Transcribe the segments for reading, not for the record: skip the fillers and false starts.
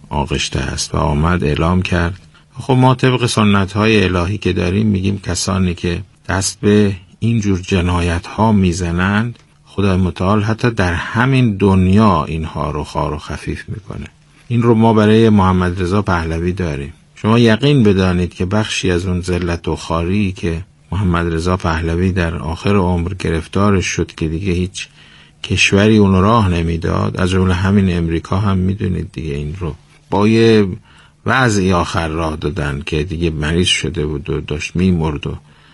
آغشته است و آمد اعلام کرد. خب ما طبق سنت‌های الهی که داریم میگیم کسانی که دست به اینجور جنایت‌ها میزنند خدای متعال حتی در همین دنیا اینها رو خوار و خفیف میکنه. این رو ما برای محمد رضا پهلوی داریم. شما یقین بدانید که بخشی از اون ذلت و خواری که محمد رضا پهلوی در آخر عمر گرفتارش شد که دیگه هیچ کشوری اون راه نمیداد، از جمله همین امریکا هم میدونید دیگه، این رو با یه وضعی آخر راه دادن که دیگه مریض شده بود و داشت میمرد و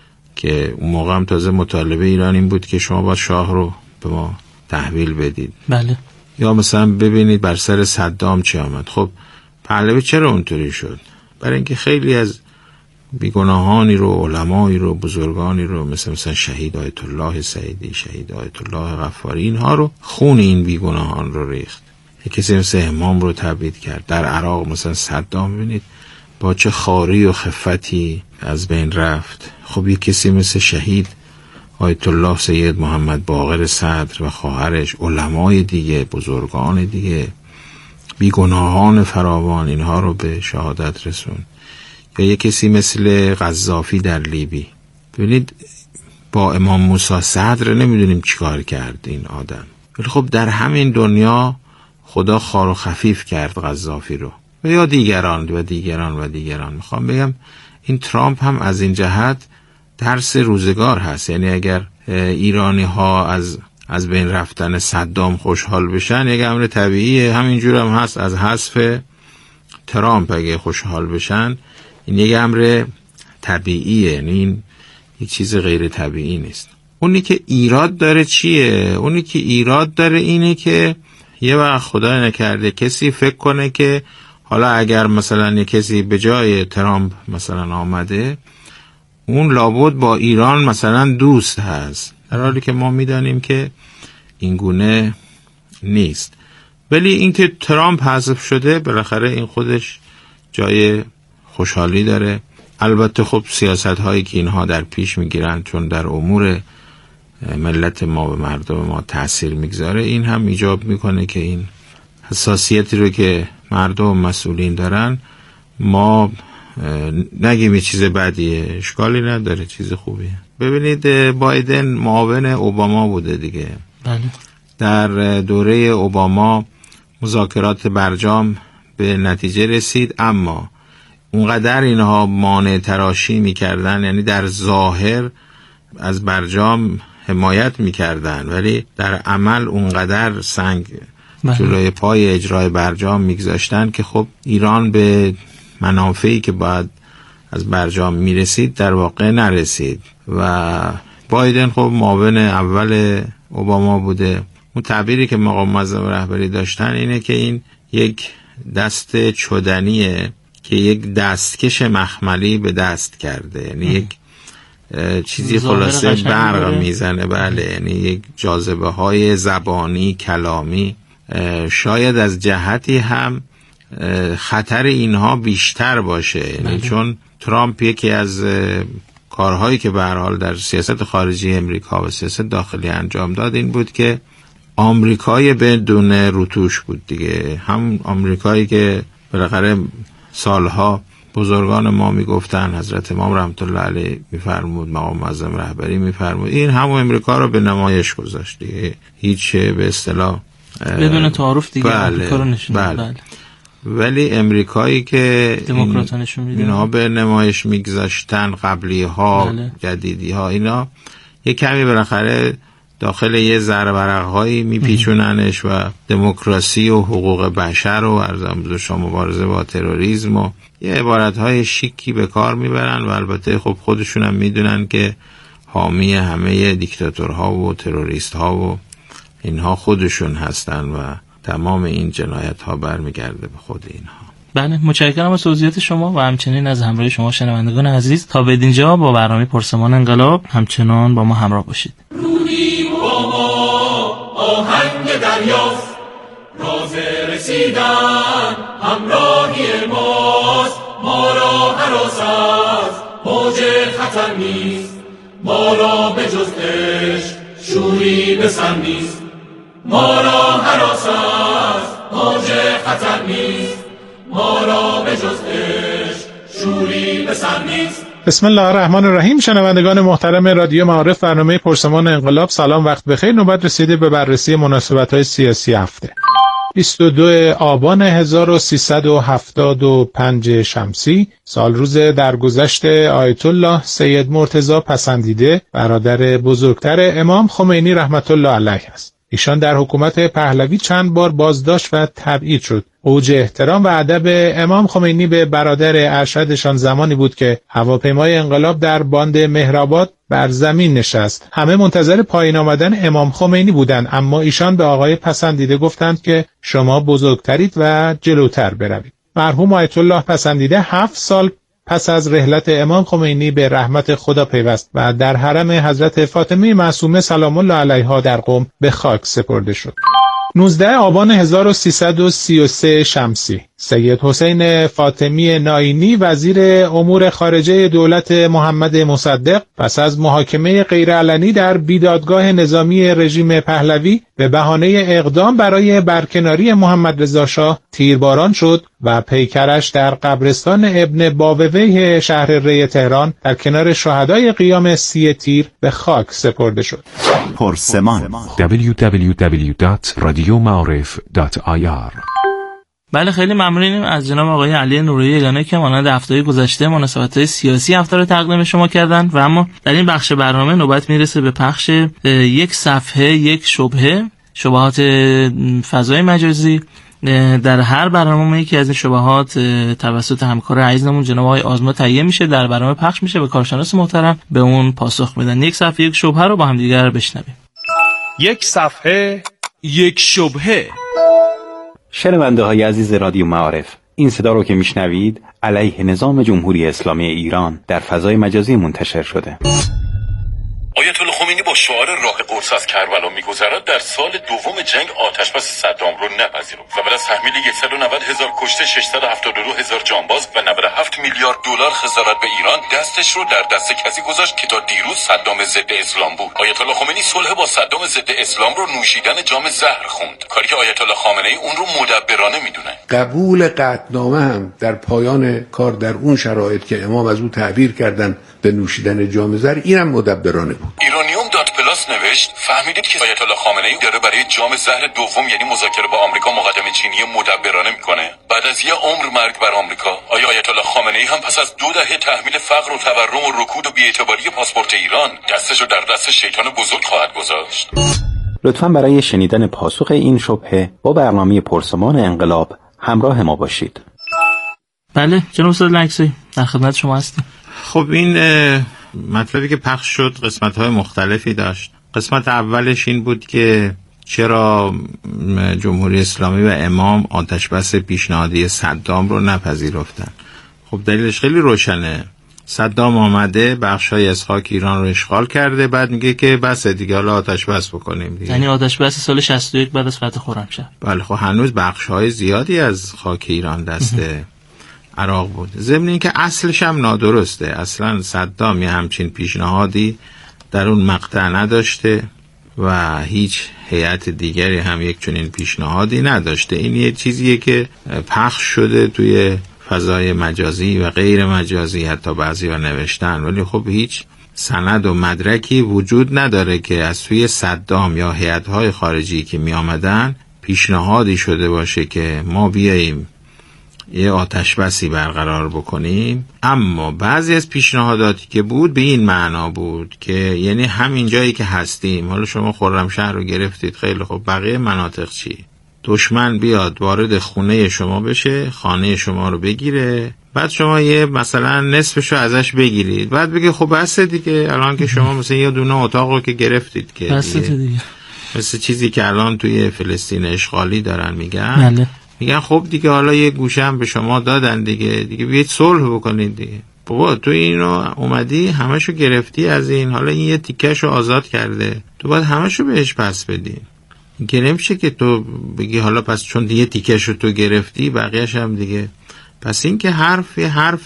که اون موقع هم تازه مطالبه ایران این بود که شما با شاه رو به ما تحویل بدید. بله. یا مثلا ببینید بر سر صدام چی آمد. خب پهلوی چرا اونطوری شد؟ برای اینکه خیلی از بیگناهانی رو، علمایی رو، بزرگانی رو مثلا شهید آیت الله سعیدی، شهید آیت الله غفاری، اینها رو خون این بیگناهان رو ریخت. کسی مثل امام رو تبعید کرد. در عراق مثلا صدام ببینید با چه خاری و خفتی از بین رفت. خب یک کسی مثل شهید آیت الله سید محمد باقر صدر و خواهرش، علمای دیگه، بزرگان دیگه، بیگناهان فراوان، اینها رو به شهادت رسون. یا یک کسی مثل قذافی در لیبی. ببینید با امام موسی صدر نمیدونیم چیکار کرد این آدم، ولی خب در همین دنیا خدا خوار و خفیف کرد قذافی رو. و یا دیگران و دیگران و دیگران. میخوام بگم این ترامپ هم از این جهت درس روزگار هست. یعنی اگر ایرانی ها از بین رفتن صدام خوشحال بشن، یک امر طبیعیه. همینجور هم هست از حذف ترامپ اگه خوشحال بشن، این یک امر طبیعیه. یعنی این یک چیز غیر طبیعی نیست. اونی که ایراد داره چیه؟ اونی که ایراد داره اینه که یه وقت خدای نکرده کسی فکر کنه که حالا اگر مثلا یه کسی به جای ترامپ مثلا آمده، اون لابد با ایران مثلا دوست هست، در حالی که ما میدانیم که این گونه نیست. ولی اینکه ترامپ حذف شده بالاخره این خودش جای خوشحالی داره. البته خب سیاست هایی که اینها در پیش میگیرن چون در امور ملت ما و مردم ما تأثیر میگذاره، این هم ایجاب میکنه که این حساسیتی رو که مردم مسئولین دارن ما نگیم یه چیز بدیه، اشکالی نداره، چیز خوبیه. ببینید بایدن معاون اوباما بوده دیگه. بله. در دوره اوباما مذاکرات برجام به نتیجه رسید، اما اونقدر اینها مانع تراشی میکردن، یعنی در ظاهر از برجام حمایت میکردن ولی در عمل اونقدر سنگ جلوی پای اجرای برجام میگذاشتن که خب ایران به منافعی که باید از برجام میرسید در واقع نرسید. و بایدن خب معاون اول اوباما بوده. اون تعبیری که مقام معظم رهبری داشتن اینه که این یک دست چدنیه که یک دستکش مخملی به دست کرده، یعنی یک چیزی خلاصه برق میزنه. بله، یعنی یک جاذبه های زبانی کلامی. شاید از جهتی هم خطر اینها بیشتر باشه، یعنی چون ترامپ یکی از کارهایی که به هر حال در سیاست خارجی امریکا و سیاست داخلی انجام داد این بود که آمریکای بدون روتوش بود دیگه. هم آمریکایی که بالاخره سالها بزرگان ما میگفتن، حضرت امام رحمت الله علیه میفرمود، مقام معظم رهبری میفرمود، این همون امریکا رو به نمایش گذاشت دیگه. هیچ به اصطلاح بدون تعارف دیگه. بله. آمریکا رو نشون داد. بله. ولی امریکایی که دموکرات‌ها نشون میدن، اینا به نمایش میگذاشتن، قبلی ها بله. جدیدی ها، اینا یک کمی بالاخره داخل یه زرورق‌هایی میپیچوننش و دموکراسی و حقوق بشر و ارزش شما مبارزه با تروریسم و یه عبارت‌های شیکی به کار میبرن و البته خب خودشون هم میدونن که حامی همه دیکتاتورها و تروریست‌ها و اینها خودشون هستن و تمام این جنایت‌ها برمیگرده به خود اینها. بله، متشکرم از توضیحات شما و همچنین از همراهی شما شنوندگان عزیز. تا بدینجا با برنامه پرسمان انقلاب همچنان با ما همراه باشید. رودی با ما آهنگ دریاست، راز رسیدن همراهی ماست، ما را هراس از موج خطر نیست، ما را به جز عشق شوری به سر نیست، ما را هراس از موج خطر نیست، ما را به جز عشق شوری به سر نیست. بسم الله الرحمن الرحیم. شنوندگان محترم رادیو معارف، برنامه پرسمان انقلاب، سلام، وقت بخیر. نوبت رسیده به بررسی مناسبت‌های سیاسی هفته. 22 آبان 1375 شمسی، سال روز درگذشت آیت الله سید مرتضی پسندیده، برادر بزرگتر امام خمینی رحمت الله علیه است. ایشان در حکومت پهلوی چند بار بازداشت و تبعید شد. اوج احترام و ادب امام خمینی به برادر ارشدشان زمانی بود که هواپیمای انقلاب در باند مهرآباد بر زمین نشست. همه منتظر پایین آمدن امام خمینی بودند، اما ایشان به آقای پسندیده گفتند که شما بزرگترید و جلوتر بروید. مرحوم آیت الله پسندیده 7 سال پس از رحلت امام خمینی به رحمت خدا پیوست و در حرم حضرت فاطمه معصومه سلام الله علیها در قم به خاک سپرده شد. 19 آبان 1333 شمسی، سید حسین فاطمی ناینی وزیر امور خارجه دولت محمد مصدق پس از محاکمه غیرعلنی در بیدادگاه نظامی رژیم پهلوی به بهانه اقدام برای برکناری محمد رضا شاه تیرباران شد و پیکرش در قبرستان ابن بابویه شهر ری تهران در کنار شهدای قیام 30 تیر به خاک سپرده شد. پرسمان www.radiomaarif.ir. بله، خیلی ممنونیم از جناب آقای علی نوری یگانه که مانند هفته‌های گذشته مناسبت‌های سیاسی هفته رو تقدیم شما کردند و اما در این بخش برنامه نوبت میرسه به پخش یک صفحه یک شبهه، شبهات فضای مجازی. در هر برنامه یکی از این شبهات توسط همکار عزیزمون جناب آقای آزما تهیه میشه، در برنامه پخش میشه و کارشناس محترم به اون پاسخ میدن. یک صفحه یک شبهه رو با هم دیگر بشنویم. یک صفحه یک شبهه. شنونده های عزیز رادیو معارف، این صدا رو که میشنوید علیه نظام جمهوری اسلامی ایران در فضای مجازی منتشر شده. آیت الله خمینی با شعار راه قدس از کربلا میگذرد در سال دوم جنگ آتشبس صدام رو نپذیرفت و بعد از تحمیل 190,000 کشته، 672,000 جانباز و 97 میلیارد دلار خسارت به ایران دستش رو در دست کسی گذاشت که تا دیروز صدام ضد اسلام بود. آیت الله خمینی صلح با صدام ضد اسلام رو نوشیدن جام زهر خوند، کاری که آیت الله خامنه ای اون رو مدبرانه میدونه. قبول قطعنامه هم در پایان کار در اون شرایط که امام از او تعبیر کردن به نوشیدن جام زهر، اینم مدبرانه بود. ایرانیوم دات پلاس نوشت فهمیدید که آیت الله خامنه ای داره برای جام زهر دوم یعنی مذاکره با آمریکا مقدمه چینی مدبرانه میکنه. بعد از یه عمر مرگ بر آمریکا، آیا آیت الله خامنه ای هم پس از 2 دهه تحمیل فقر و تورم و رکود و بی‌اعتباری پاسپورت ایران دستشو در دست شیطان بزرگ خواهد گذاشت؟ لطفاً برای شنیدن پاسخ این شبهه با برنامه پرسمان انقلاب همراه ما باشید. بله جناب استاد لکسی، در خدمت شما هستیم. خب این مطلبی که پخش شد قسمت‌های مختلفی داشت. قسمت اولش این بود که چرا جمهوری اسلامی و امام آتشبس پیشنهادی صدام رو نپذیرفتن. خب دلیلش خیلی روشنه. صدام آمده بخشای از خاک ایران رو اشغال کرده، بعد میگه که بس دیگه حالا آتشبس بکنیم دیگه. یعنی آتشبس سال 61 بعد از فتح خرمشهر. بله خب هنوز بخشای زیادی از خاک ایران دست عراق بود. ضمن این که اصلش هم نادرسته. اصلا صدام یه همچین پیشنهادی در اون مقطع نداشته و هیچ هیئت دیگری هم یک چنین پیشنهادی نداشته. این یه چیزیه که پخش شده توی فضای مجازی و غیر مجازی، حتی بعضی‌ها نوشتن، ولی خب هیچ سند و مدرکی وجود نداره که از سوی صدام یا هیئت‌های خارجی که می آمدن پیشنهادی شده باشه که ما بیاییم یه آتشبسی برقرار بکنیم. اما بعضی از پیشنهاداتی که بود به این معنا بود که یعنی همین جایی که هستیم، حالا شما خرمشهر رو گرفتید، خیلی خب بقیه مناطق چی؟ دشمن بیاد وارد خونه شما بشه، خانه شما رو بگیره، بعد شما یه مثلا نصفشو ازش بگیرید، بعد بگه خب بس دیگه، الان که شما مثلا یه دونه اتاق رو که گرفتید که بس دیگه، مثل چیزی که الان توی فلسطین اشغالی دارن میگن. بله. میگن خب دیگه حالا یه گوشه هم به شما دادن دیگه بیایید صلح بکنید دیگه. بابا تو اینو اومدی همشو گرفتی از این، حالا این یه تیکهشو آزاد کرده، تو باید همشو بهش پس بدی. که نمیشه که تو بگی حالا پس چون یه تیکهشو تو گرفتی بقیه‌اش هم دیگه. پس این که حرف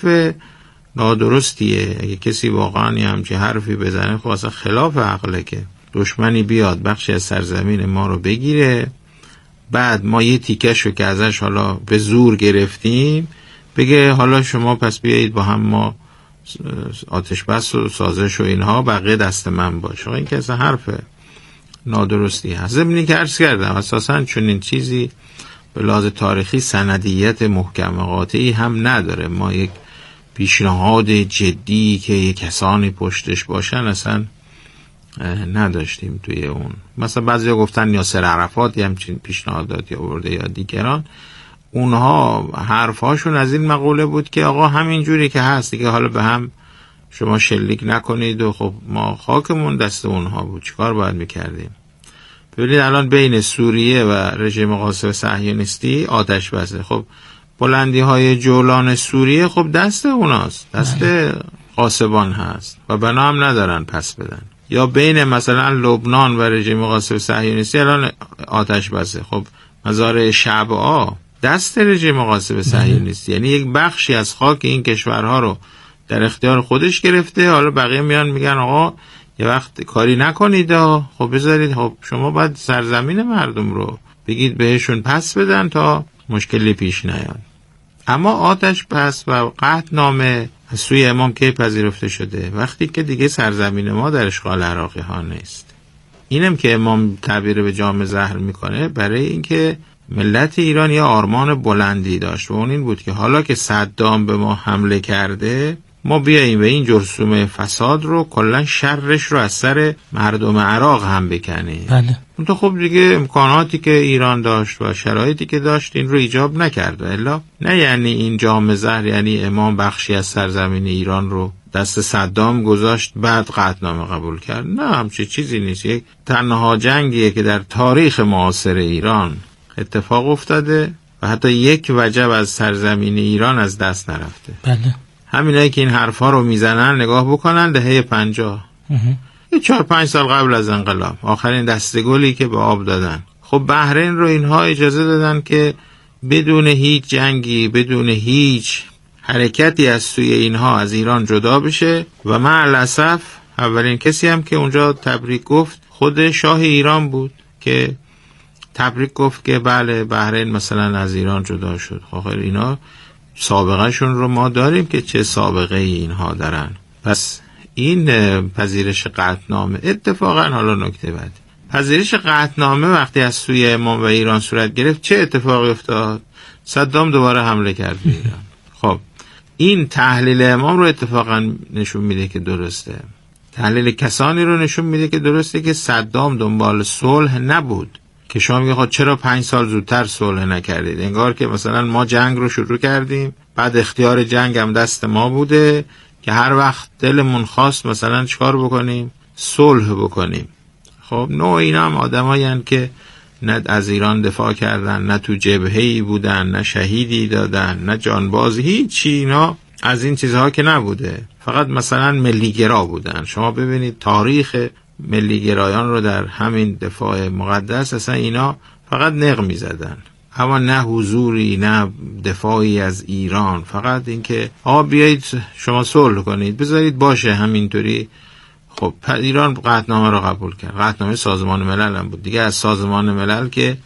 نادرستیه. اگه کسی واقعا یه همچین حرفی بزنه خب اصلا خلاف عقله که دشمنی بیاد بخشی از سرزمین ما رو بگیره، بعد ما یه تیکشو که ازش حالا به زور گرفتیم بگه حالا شما پس بیایید با هم ما آتش بس و سازش و اینها بقیه دست من باشه. این که اصلا حرف نادرستی هست. ضمن که عرض کردم اساساً چون این چیزی به لحاظ تاریخی سندیت محکم قاطعی هم نداره. ما یک پیشنهاد جدی که یک کسانی پشتش باشن اصلا نداشتیم توی اون. مثلا بعضیا گفتن یاسر عرفات همچین پیشنهاداتی آورده یا دیگران، اونها حرفهاشون از این مقوله بود که آقا همین جوری که هست دیگه حالا به هم شما شلیک نکنید و خب ما خاکمون دست اونها بود، چیکار باید میکردیم؟ ببینید الان بین سوریه و رژیم قاصد صهیونیستی آتش بسه. خب بلندی های جولان سوریه خب دست اوناست، دست قاصبان هست و بنا هم ندارن پس بدن. یا بین مثلا لبنان و رژیم قاصد صهیونیستی الان آتش بسه. خب مزارع شعب‌ها دست رژیم قاصد صهیونیستی، یعنی یک بخشی از خاک این کشورها رو در اختیار خودش گرفته. حالا بقیه میان میگن آقا یه وقت کاری نکنید، خب بذارید، خب شما باید سرزمین مردم رو بگید بهشون پس بدن تا مشکلی پیش نیاد. اما آتش بس و قطعنامه از سوی امام کی پذیرفته شده؟ وقتی که دیگه سرزمین ما در اشغال عراقی ها نیست. اینم که امام تعبیر به جام زهر میکنه برای اینکه ملت ایران یه آرمان بلندی داشت و اون این بود که حالا که صدام به ما حمله کرده ما بیاییم و این جرثومه فساد رو کلا شرش رو از سر مردم عراق هم بکنیم. بله. اون تو خب دیگه امکاناتی که ایران داشت و شرایطی که داشت این رو ایجاب نکرد. الا نه یعنی این جام زهر یعنی امام بخشی از سرزمین ایران رو دست صدام گذاشت بعد قطعنامه قبول کرد. نه، همچین چیزی نیست. یک تنها جنگیه که در تاریخ معاصر ایران اتفاق افتاده و حتی یک وجب از سرزمین ایران از دست نرفته. بله. همینایی که این حرفا رو میزنن نگاه بکنن دهه 50 یه 4-5 سال قبل از انقلاب آخرین دستگلی که به آب دادن. خب بحرین رو اینها اجازه دادن که بدون هیچ جنگی بدون هیچ حرکتی از سوی اینها از ایران جدا بشه و مع الاسف اولین کسی هم که اونجا تبریک گفت خود شاه ایران بود که تبریک گفت که بله بحرین مثلا از ایران جدا شد. آخر اینا سابقه شون رو ما داریم که چه سابقه اینها دارن. پس این پذیرش قطعنامه اتفاقا حالا نکته بعد پذیرش قطعنامه وقتی از سوی امام و ایران صورت گرفت چه اتفاقی افتاد؟ صدام دوباره حمله کرد به ایران. خب این تحلیل امام رو اتفاقا نشون میده که درسته. تحلیل کسانی رو نشون میده که درسته که صدام دنبال صلح نبود که شما میگه خب چرا 5 سال زودتر صلح نکردید؟ انگار که مثلا ما جنگ رو شروع کردیم بعد اختیار جنگ هم دست ما بوده که هر وقت دلمون خواست مثلا چیکار بکنیم؟ صلح بکنیم. خب نوع اینا هم آدمایی هستند که نه از ایران دفاع کردن، نه تو جبهه‌ای بودن، نه شهیدی دادن، نه جانباز، هیچی. اینا از این چیزها که نبوده، فقط مثلا ملیگرا بودن. شما ببینید تاریخ ملیگرایان رو در همین دفاع مقدس اصلا اینا فقط نق می‌زدن، اما نه حضوری نه دفاعی از ایران. فقط اینکه آقا بیایید شما صلح کنید، بذارید باشه همینطوری. خب ایران قطعنامه رو قبول کرد. قطعنامه سازمان ملل هم بود دیگه. از سازمان ملل که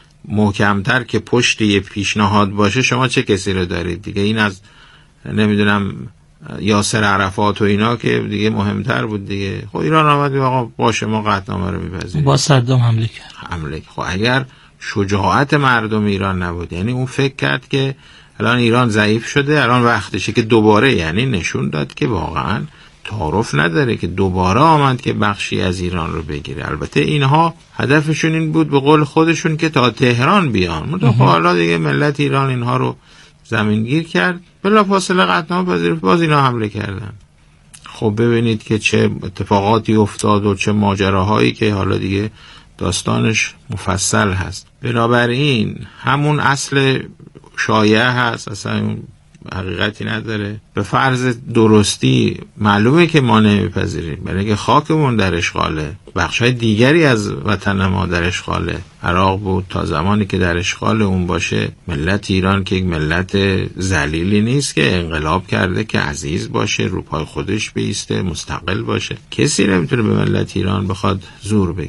محکمتر که پشت یه پیشنهاد باشه شما چه کسی رو دارید دیگه؟ این از نمیدونم یاسر عرفات و اینا که دیگه مهمتر بود دیگه. خب ایران آمد آقا باشه ما قطعنامه رو میپذیریم. با صدام حمله کرد. خب اگر شجاعت مردم ایران نبود، یعنی اون فکر کرد که الان ایران ضعیف شده، الان وقتشه که دوباره، یعنی نشون داد که واقعا تعارف نداره، که دوباره آمد که بخشی از ایران رو بگیره. البته اینها هدفشون این بود به قول خودشون که تا تهران بیان. متأخر حالا دیگه ملت ایران اینها رو زمینگیر کرد، بلافاصله قطعنامه پذیرفت، باز اینا حمله کردن. خب ببینید که چه اتفاقاتی افتاد و چه ماجراهایی که حالا دیگه داستانش مفصل هست. بنابراین همون اصل شایعه هست، اصلا حقیقتی نداره. به فرض درستی معلومه که ما نمیپذیریم، برای اینکه خاکمون در اشغاله، بخشای دیگری از وطن ما در اشغاله. عراق بود تا زمانی که در اشغال اون باشه. ملت ایران که یک ملت ذلیلی نیست که انقلاب کرده که عزیز باشه، رو پای خودش بایسته، مستقل باشه. کسی نمیتونه به ملت ایران بخواد زور بگه.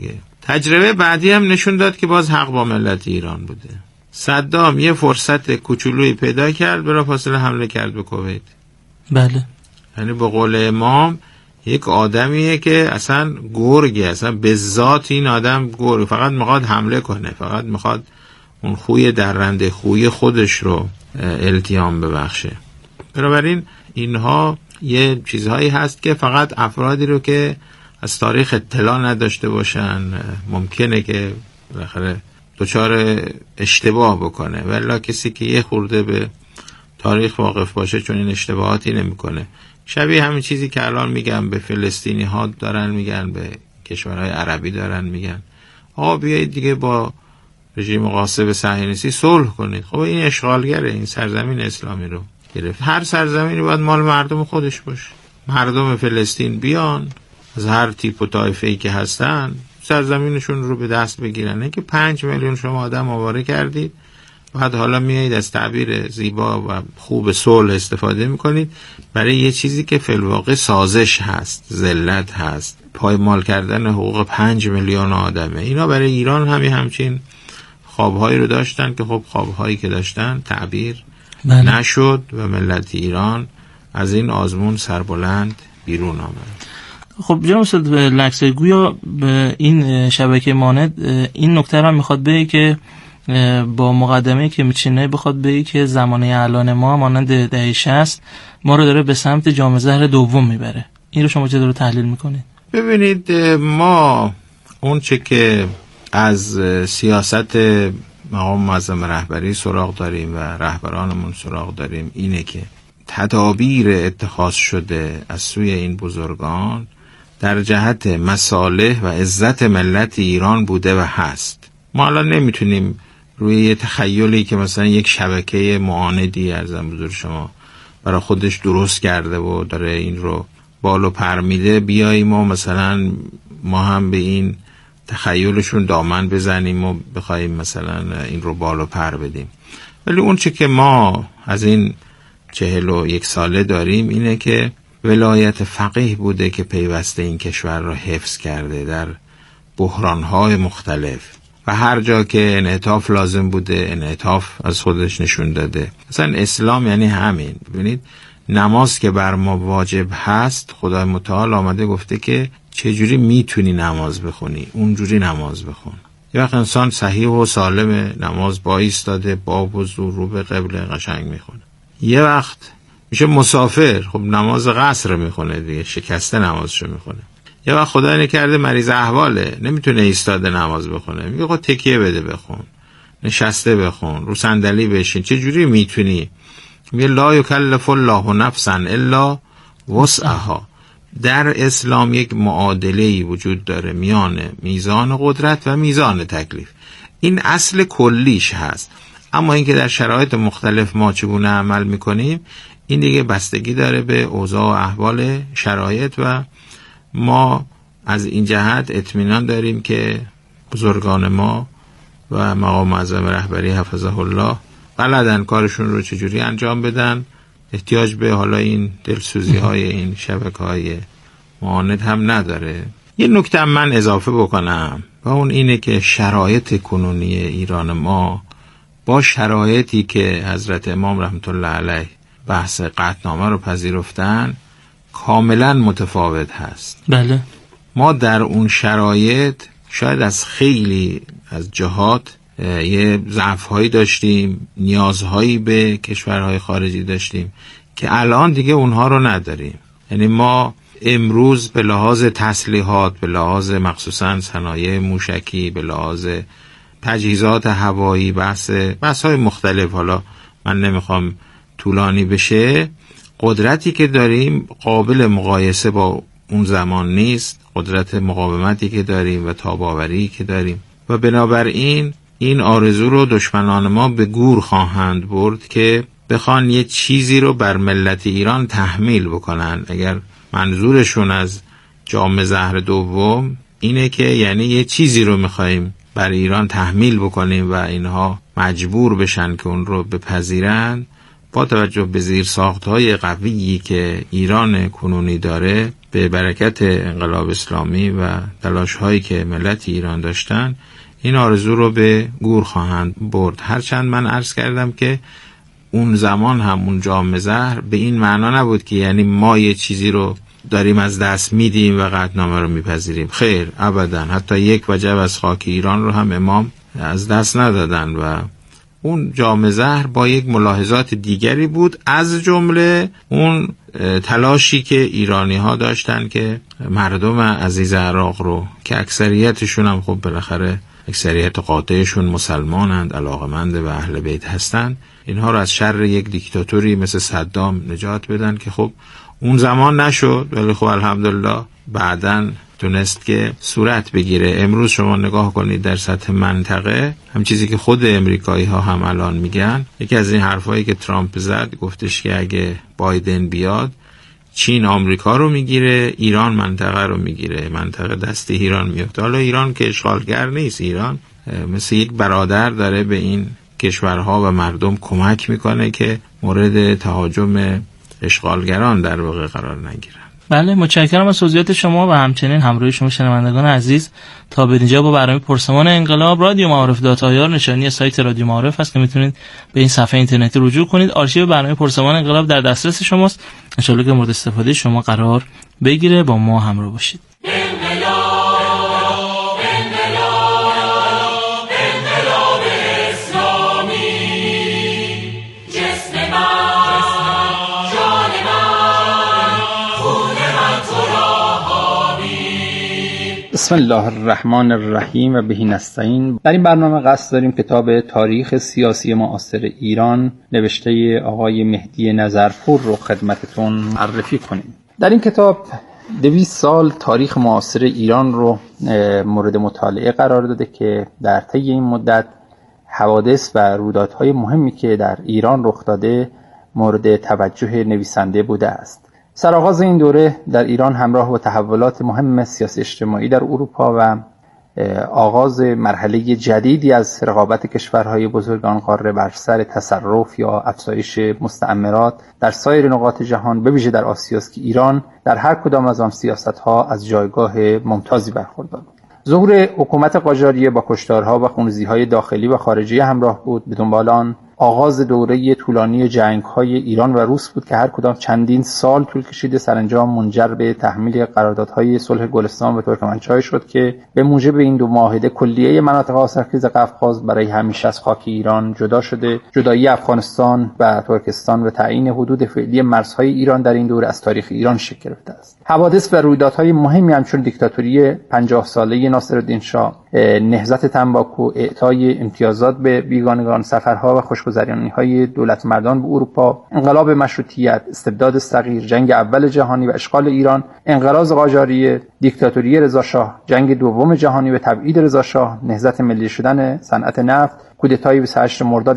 تجربه بعدی هم نشون داد که باز حق با ملت ایران بوده. صدام یه فرصت کوچولویی پیدا کرد، بلافاصله حمله کرد به کویت. بله. یعنی به قول امام یک آدمیه که اصلا گرگه، اصلا به ذات این آدم گرگ، فقط میخواد حمله کنه، فقط میخواد اون خوی درنده خوی خودش رو التیام ببخشه. بنابراین اینها یه چیزهایی هست که فقط افرادی رو که از تاریخ اطلاع نداشته باشن ممکنه که بالاخره دچار اشتباه بکنه، ولی کسی که یه خورده به تاریخ واقف باشه چون این اشتباهاتی نمیکنه. شبیه همین چیزی که الان میگن به فلسطینی ها دارن میگن، به کشورهای عربی دارن میگن آقا بیایید دیگه با رژیم غاصب صهیونیستی صلح کنید. خب این اشغالگره، این سرزمین اسلامی رو گرفت. هر سرزمینی باید مال مردم خودش باشه. مردم فلسطین بیان از هر تیپ و طایفه‌ای که هستن سرزمینشون رو به دست بگیرن. نه که 5 میلیون شما آدم آواره کردید بعد حالا میایید از تعبیر زیبا و خوب صلح استفاده میکنید برای یه چیزی که فی الواقع سازش هست، ذلت هست، پایمال کردن حقوق 5 میلیون آدمه. اینا برای ایران همچین خوابهایی رو داشتن که خب خوابهایی که داشتن تعبیر نشد و ملت ایران از این آزمون سربلند بیرون آمد. خب جناب استاد لکسه، گویا به این شبکه ماند این نکته رو میخواد بگه که با مقدمه‌ای که میچینه بخواد بگه که زمانه الان ما مانند دهه 60 ما رو داره به سمت جام ظهر دوم میبره. این رو شما چطور تحلیل میکنید؟ ببینید، ما اون چه که از سیاست مقام معظم رهبری سراغ داریم و رهبرانمون سراغ داریم اینه که تدابیر اتخاذ شده از سوی این بزرگان در جهت مصالح و عزت ملت ایران بوده و هست. ما الان نمیتونیم روی یه تخیلی که مثلا یک شبکه معاندی ارزم بزرگ شما برای خودش درست کرده و داره این رو بالو پر میده بیاییم و مثلا ما هم به این تخیلشون دامن بزنیم و بخوایم مثلا این رو بالو پر بدیم. ولی اون چه که ما از این 41 ساله داریم اینه که ولایت فقیه بوده که پیوسته این کشور را حفظ کرده در بحرانهای مختلف و هر جا که انعطاف لازم بوده انعطاف از خودش نشون داده. مثلا اسلام یعنی همین. ببینید نماز که بر ما واجب هست، خدای متعال آمده گفته که چجوری میتونی نماز بخونی اونجوری نماز بخون. یه وقت انسان صحیح و سالم نماز با ایستاده با وضو رو به قبله قشنگ میخونه. یه وقت میشه مسافر، خب نماز قصر میخونه دیگه، شکسته نمازشو میخونه. یه وقت خدا نکرده مریض احواله، نمیتونه ایستاده نماز بخونه، میگه خب تکیه بده بخون، نشسته بخون، رو صندلی بشین. چه جوری میتونی؟ میگه لا یکلف الله نفسا الا وسعها. در اسلام یک معادله‌ای وجود داره میان میزان قدرت و میزان تکلیف. این اصل کلیش هست. اما اینکه در شرایط مختلف ما چگونه عمل میکنیم این دیگه بستگی داره به اوضاع و احوال شرایط و ما از این جهت اطمینان داریم که بزرگان ما و مقام معظم رهبری حفظه الله بلدن کارشون رو چجوری انجام بدن. احتیاج به حالا این دلسوزی های این شبکه های معاند هم نداره. یه نکته من اضافه بکنم و اون اینه که شرایط کنونی ایران ما با شرایطی که حضرت امام رحمت الله علیه بحث قطعنامه رو پذیرفتن کاملا متفاوت هست. بله. ما در اون شرایط شاید از خیلی از جهات یه ضعف‌هایی داشتیم، نیازهایی به کشورهای خارجی داشتیم که الان دیگه اونها رو نداریم. یعنی ما امروز به لحاظ تسلیحات، به لحاظ مخصوصا صنایع موشکی، به لحاظ تجهیزات هوایی، بحث‌های مختلف، حالا من نمیخوام طولانی بشه، قدرتی که داریم قابل مقایسه با اون زمان نیست. قدرت مقاومتی که داریم و تاباوری که داریم و بنابراین این آرزو رو دشمنان ما به گور خواهند برد که بخوان یه چیزی رو بر ملت ایران تحمیل بکنن. اگر منظورشون از جام ظهر دوم اینه که یعنی یه چیزی رو میخواییم بر ایران تحمیل بکنیم و اینها مجبور بشن که اون رو بپذیرن، با توجه به زیرساخت‌های قویی که ایران کنونی داره، به برکت انقلاب اسلامی و تلاش‌هایی که ملت ایران داشتن، این آرزو رو به گور خواهند برد. هرچند من عرض کردم که اون زمان همون جام زهر به این معنا نبود که یعنی ما یه چیزی رو داریم از دست میدیم و قطعنامه رو میپذیریم. خیر، ابدا. حتی یک وجب از خاک ایران رو هم امام از دست ندادن و اون جام زهر با یک ملاحظات دیگری بود، از جمله اون تلاشی که ایرانی ها داشتن که مردم عزیز عراق رو که اکثریتشون هم خب بالاخره اکثریت قاطعشون مسلمانند، علاقمند و اهل بیت هستن، اینها رو از شر یک دیکتاتوری مثل صدام نجات بدن که خب اون زمان نشد، ولی خب الحمدلله بعداً تونست که صورت بگیره. امروز شما نگاه کنید در سطح منطقه، هم چیزی که خود امریکایی ها هم الان میگن، یکی از این حرفایی که ترامپ زد گفتش که اگه بایدن بیاد چین آمریکا رو میگیره، ایران منطقه رو میگیره، منطقه دست ایران میفته. حالا ایران که اشغالگر نیست، ایران مثل یک برادر داره به این کشورها و مردم کمک میکنه که مورد تهاجم اشغالگران در واقع قرار نگیرن. بله، متشکرم از توضیحات شما و همچنین همراهی شما شنوندگان عزیز. تا به اینجا با برنامه پرسمان انقلاب رادیو معارف .ir نشانی سایت رادیو معارف هست که میتونید به این صفحه اینترنتی رجوع کنید. آرشیو برنامه پرسمان انقلاب در دسترس شماست. ان شاءالله که مورد استفاده شما قرار بگیره. با ما همراه باشید. بسم الله الرحمن الرحیم و بهی نستعین. در این برنامه قصد داریم کتاب تاریخ سیاسی معاصر ایران نوشته آقای مهدی نظرپور رو خدمتتون معرفی کنیم. در این کتاب 200 سال تاریخ معاصر ایران رو مورد مطالعه قرار داده که در طی این مدت حوادث و رویدادهای مهمی که در ایران رخ داده مورد توجه نویسنده بوده است. سرآغاز این دوره در ایران همراه با تحولات مهم سیاسی اجتماعی در اروپا و آغاز مرحله جدیدی از رقابت کشورهای بزرگان قاره بر سر تصرف یا افزایش مستعمرات در سایر نقاط جهان، به ویژه در آسیا است که ایران در هر کدام از آن سیاست‌ها از جایگاه ممتازی برخوردار بود. ظهور حکومت قاجاریه با کشتارها و خونریزی‌های داخلی و خارجی همراه بود. به دنبال آن آغاز دوره طولانی جنگ‌های ایران و روس بود که هر کدام چندین سال طول کشیده، سرانجام منجر به تحمیل قراردادهای صلح گلستان و ترکمنچای شد که به موجب این دو معاهده کلیه مناطق آذرخیز قفقاز برای همیشه از خاک ایران جدا شده. جدایی افغانستان و ترکستان و تعیین حدود فعلی مرزهای ایران در این دوره از تاریخ ایران شکل گرفته است. حوادث و رویدادهای مهمی همچون دیکتاتوری 50 ساله ناصرالدین شاه، نهضت تنباکو، اعطای امتیازات به بیگانگان، سفرها و خوشگذرانی‌های دولت مردان به اروپا، انقلاب مشروطیت، استبداد صغیر، جنگ اول جهانی و اشغال ایران، انقراض قاجاریه، دیکتاتوری رضاشاه، جنگ دوم جهانی و تبعید رضاشاه، نهضت ملی شدن صنعت نفت، کودتای 28 مرداد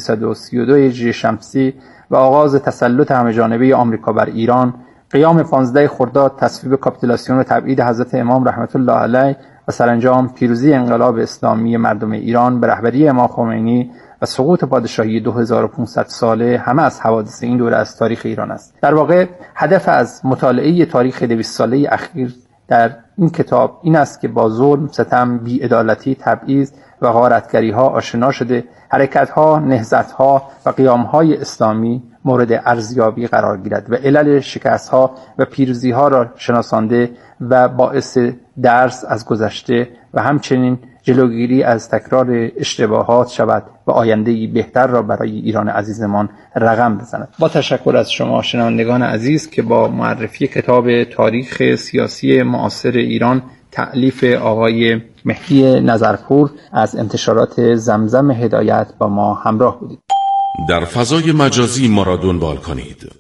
1332 هجری شمسی و آغاز تسلط همه‌جانبه آمریکا بر ایران، قیام 15 خرداد، تصویب کاپیتولاسیون و تبعید حضرت امام رحمت الله علیه و سرانجام پیروزی انقلاب اسلامی مردم ایران به رهبری امام خمینی و سقوط پادشاهی 2500 ساله همه از حوادث این دوره از تاریخ ایران است. در واقع هدف از مطالعه تاریخ 200 ساله اخیر در این کتاب این است که با ظلم، ستم، بی‌عدالتی، تبعیض و غارتگری‌ها آشنا شده، حرکت‌ها، نهضت‌ها و قیام‌های اسلامی مورد ارزیابی قرار گیرد و علل شکست‌ها و پیروزی‌ها را شناسانده و باعث درس از گذشته و همچنین جلوگیری از تکرار اشتباهات شود و آینده‌ای بهتر را برای ایران عزیزمان رقم بزند. با تشکر از شما شنوندگان عزیز که با معرفی کتاب تاریخ سیاسی معاصر ایران تألیف آقای مهدی نظرپور از انتشارات زمزم هدایت با ما همراه بودید. در فضای مجازی ما را دنبال کنید.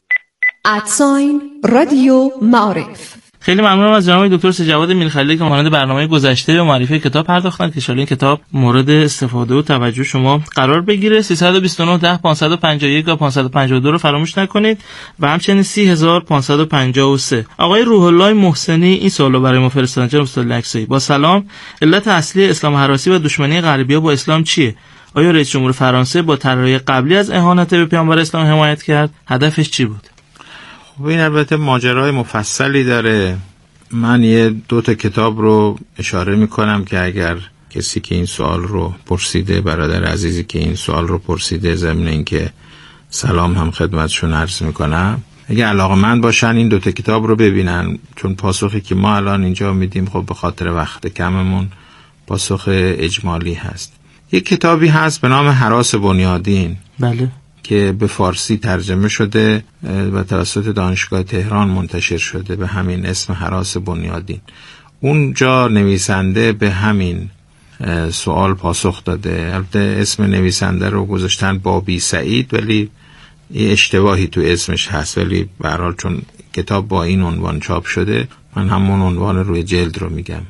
رادیو معارف. خیلی ممنونم از جناب دکتر سجاد میرخلیلی که مانند برنامه گذشته به معرفی کتاب پرداختن که ان شاء الله این کتاب مورد استفاده و توجه شما قرار بگیره. 329 10 551 و 552 رو فراموش نکنید و همچنین 30553. آقای روح الله محسنی این سوالو برای ما فرستادن. جناب استاد لکسایی: با سلام، علت اصلی اسلام هراسی و دشمنی غربی‌ها با اسلام چیه؟ آیا رئیس جمهور فرانسه با طرحهای قبلی از اهانت به پیامبر اسلام حمایت کرد؟ هدفش چی بود؟ خب این البته ماجرای مفصلی داره. من یه 2 کتاب رو اشاره میکنم که اگر کسی که این سوال رو پرسیده، برادر عزیزی که این سوال رو پرسیده، ضمن اینکه سلام هم خدمتشون عرض میکنم، اگه علاقه‌مند باشن این 2 کتاب رو ببینن، چون پاسخی که ما الان اینجا میدیم خب به خاطر وقت کممون پاسخ اجمالی هست. یک کتابی هست به نام هراس بنیادین، بله، که به فارسی ترجمه شده و توسط دانشگاه تهران منتشر شده به همین اسم هراس بنیادین. اونجا نویسنده به همین سوال پاسخ داده. البته اسم نویسنده رو گذاشتن بابی سعید، ولی یه اشتباهی تو اسمش هست، ولی به هر حال چون کتاب با این عنوان چاپ شده من همون عنوان روی جلد رو میگم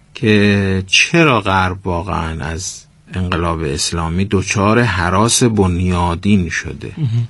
که چرا غرب واقعا از انقلاب اسلامی دچار هراس بنیادین شده.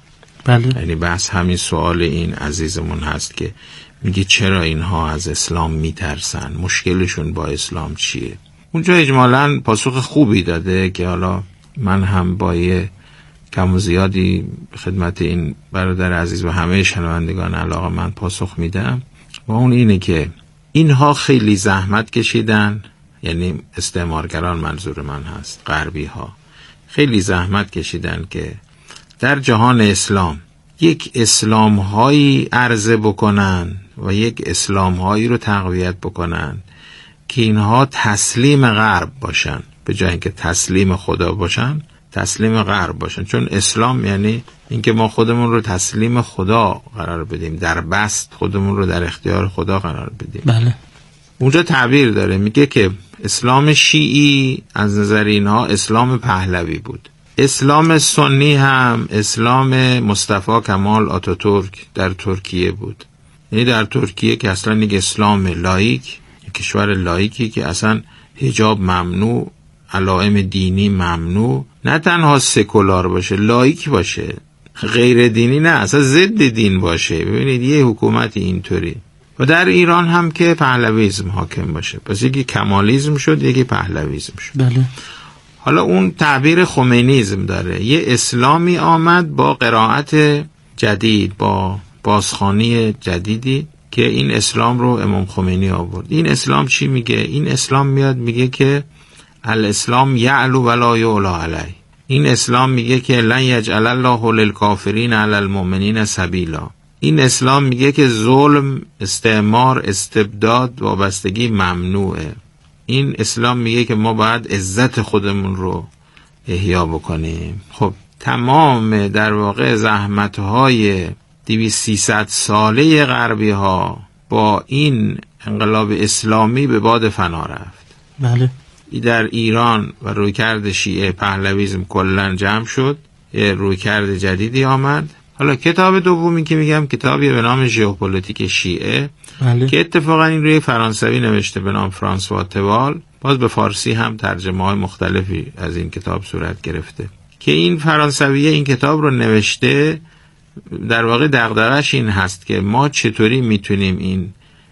بله. یعنی بس همین سوال این عزیزمون هست که میگه چرا اینها از اسلام میترسن، مشکلشون با اسلام چیه. اونجا اجمالاً پاسخ خوبی داده که حالا من هم با یه کم و زیادی خدمت این برادر عزیز و همه شنوندگان علاقه من پاسخ میدم، و اون اینه که اینها خیلی زحمت کشیدن، یعنی استعمارگران منظور من هست، غربی ها خیلی زحمت کشیدن که در جهان اسلام یک اسلام هایی عرضه بکنن و یک اسلام هایی رو تقویت بکنن که اینها تسلیم غرب باشن، به جای اینکه تسلیم خدا باشن تسلیم غرب باشن. چون اسلام یعنی اینکه ما خودمون رو تسلیم خدا قرار بدیم، در بست خودمون رو در اختیار خدا قرار بدیم. بله. اونجا تعبیر داره، میگه که اسلام شیعی از نظر اینها اسلام پهلوی بود، اسلام سنی هم اسلام مصطفی کمال آتاتورک در ترکیه بود. یعنی در ترکیه که اصلا یک اسلام لایک، یک کشور لایکی که اصلا حجاب ممنوع، علائم دینی ممنوع، نه تنها سکولار باشه، لایک باشه، غیر دینی نه، اصلا ضد دین باشه. ببینید یه حکومت اینطوری. و در ایران هم که پهلویسم حاکم باشه، پس یکی کمالیسم شد یکی پهلویسم شد. بله. حالا اون تعبیر خمینیسم داره، یه اسلامی آمد با قرائت جدید، با بازخوانی جدیدی که این اسلام رو امام خمینی آورد. این اسلام چی میگه؟ این اسلام میاد میگه که الاسلام یعلو ولا یعلا علی. این اسلام میگه که لن یجعل الله للکافرین علی المؤمنین سبیلا. این اسلام میگه که ظلم، استعمار، استبداد، وابستگی ممنوعه. این اسلام میگه که ما باید عزت خودمون رو احیا بکنیم. خب تمام در واقع زحمت‌های 200-300 ساله غربی ها با این انقلاب اسلامی به باد فنا رفت. بله. در ایران و رویکرد شیعه پهلویسم کلن جمع شد، یه رویکرد جدیدی آمد. حالا کتاب دومی که میگم کتابی به نام ژئوپلیتیک شیعه، بله. که اتفاقا این روی فرانسوی نوشته به نام فرانسوا توال، باز به فارسی هم ترجمه های مختلفی از این کتاب صورت گرفته. که این فرانسویه این کتاب رو نوشته، در واقع دغدغه‌اش این هست که ما چطوری میتونیم این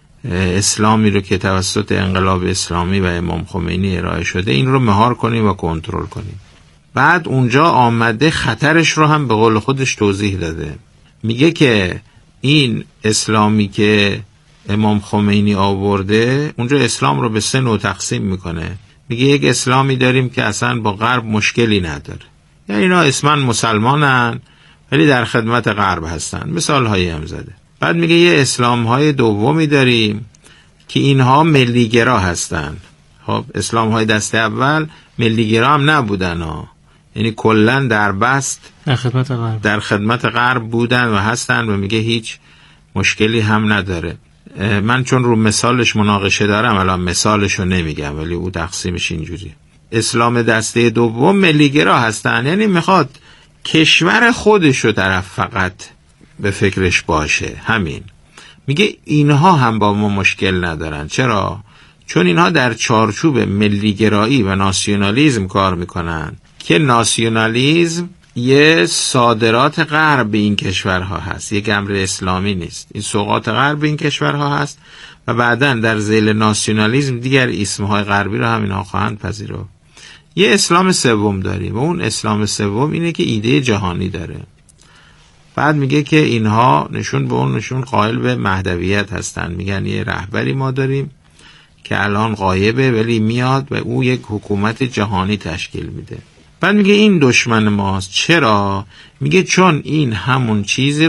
اسلامی رو که توسط انقلاب اسلامی و امام خمینی ارائه شده این رو مهار کنیم و کنترل کنیم. بعد اونجا آمده خطرش رو هم به قول خودش توضیح داده. میگه که این اسلامی که امام خمینی آورده، اونجا اسلام رو به 3 نوع تقسیم میکنه. میگه یک اسلامی داریم که اصلا با غرب مشکلی نداره، یعنی اینا اسمن مسلمانن ولی در خدمت غرب هستن، مثال هایی هم زده. بعد میگه یه اسلام های دومی داریم که اینها ملیگرا هستن. خب اسلام های دسته اول ملیگرا هم نبودن ها، یعنی کلن در بست در خدمت غرب بودن و هستن، و میگه هیچ مشکلی هم نداره. من چون رو مثالش مناقشه دارم الان مثالشو نمیگم، ولی او تقسیمش اینجوری. اسلام دسته دوم ملیگرا هستن، یعنی میخواد کشور خودشو طرف فقط به فکرش باشه. همین. میگه اینها هم با ما مشکل ندارن. چرا؟ چون اینها در چارچوب ملیگرایی و ناسیونالیزم کار میکنن که ناسیونالیزم یه صادرات غرب به این کشورها هست، یک امر اسلامی نیست. این سوغات غرب به این کشورها هست و بعداً در ذیل ناسیونالیزم دیگر اسمهای غربی رو هم اینها خواهند پذیرفت. یه اسلام سوم داریم و اون اسلام سوم اینه که ایده جهانی داره. بعد میگه که اینها نشون به اون نشون قائل به مهدویت هستن. میگن یه رهبری ما داریم که الان غایبه ولی میاد و او یک حکومت جهانی تشکیل میده. بعد میگه این دشمن ماست. چرا؟ میگه چون این همون چیزی